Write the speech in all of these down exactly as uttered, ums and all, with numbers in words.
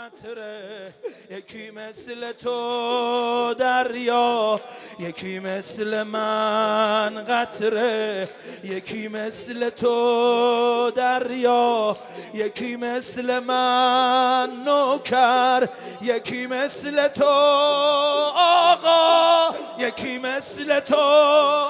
قطره، یکی مثل تو دریا، یکی مثل من قطره، یکی مثل تو دریا، یکی مثل من نوکر، یکی مثل تو آقا، یکی مثل تو،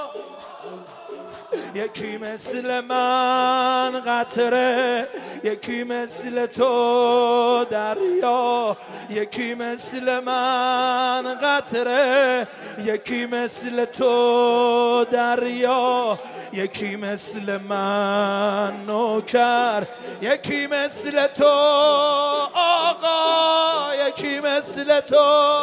یکی مثل من قطره، یکی مثل تو دریا، یکی مثل من قطره، یکی مثل تو دریا، یکی مثل من نوکر، یکی مثل تو آقا، یکی مثل تو.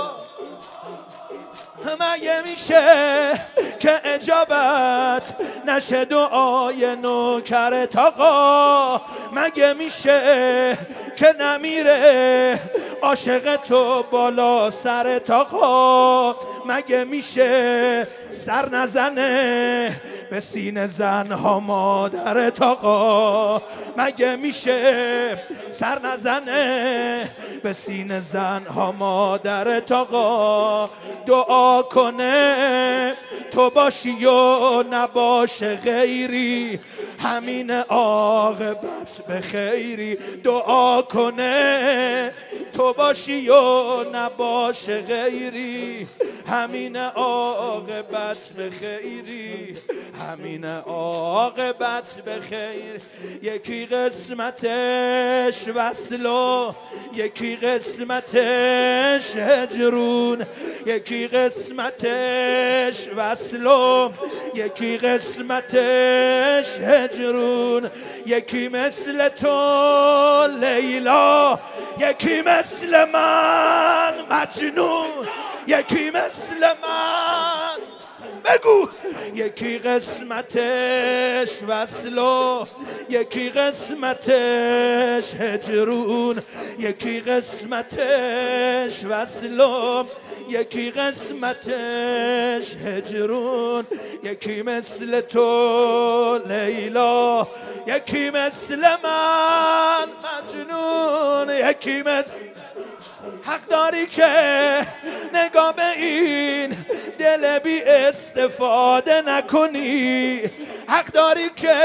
مگه میشه که اجابت نشه دعای نوکرت آقا؟ مگه میشه که نمیره عاشق تو بالا سرت آقا؟ مگه میشه سر نزنه به سینه زنها مادرت آقا؟ مگه میشه سر نزنه به سینه زنها مادرت آقا؟ دعا کنه تو باشی و نباشه غیری، همین عاقبت به خیری. دعا کنه تو باشی و نباشه غیری، همین عاقبت به خیری، همین عاقبت به خیر. یکی قسمتش وصل و یکی قسمتش هجرون، یکی قسمتش وصل و یکی قسمتش هجرون، یکی مثل تو لیلا، یکی مثل من مجنون، یکی مثل من بگو. یکی قسمتش وصل و یکی قسمتش هجرون، یکی قسمتش وصل و یکی قسمتش هجرون، یکی مثل تو لیلا، یکی مثل من مجنون، یکی مثل. حق داری که نگاه به این دل بی استفاده نکنی، حق داری که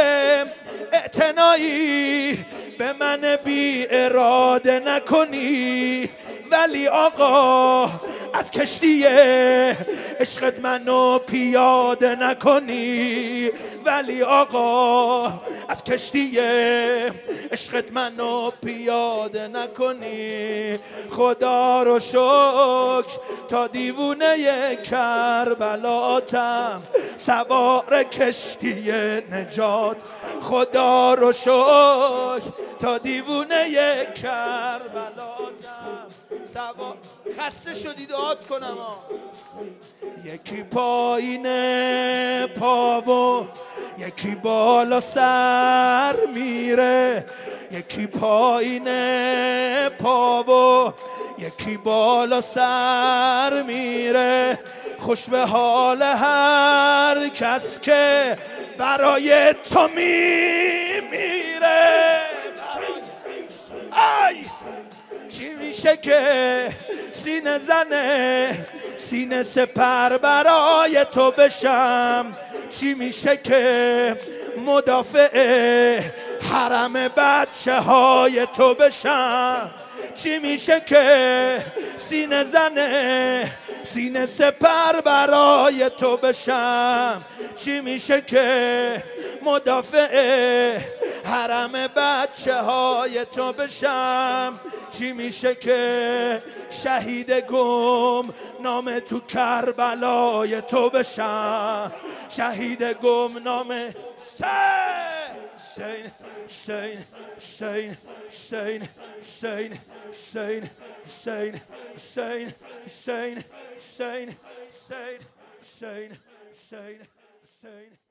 اعتنایی به من بی اراده نکنی، ولی آقا از کشتی عشقت منو پیاده نکنی، ولی آقا از کشتی عشقت منو پیاده نکنی. خدا رو شکر تا دیوونه کربلاتم سوار کشتی نجات، خدا رو شکر تا دیوونه کربلاتم سوار. خسته شدی دعات کنم ها. یکی پایین پا و یکی بالا سر میره، یکی پایین پا و یکی بالا سر میره، خوش به حال هر کس که برای تو میمیره. ای چی میشه که سینه زنه سینه سپر برای تو بشم؟ چی میشه که مدافع حرم بچه های تو بشم؟ چی میشه که سینه زنه سینه سپر برای تو بشم؟ چی میشه که مدافع حرم بچه های تو بشم؟ چی میشه که شهید گم نام تو کربلای تو بشم؟ شهید گم نام حسین حسین حسین حسین حسین حسین حسین حسین حسین حسین حسین حسین حسین حسین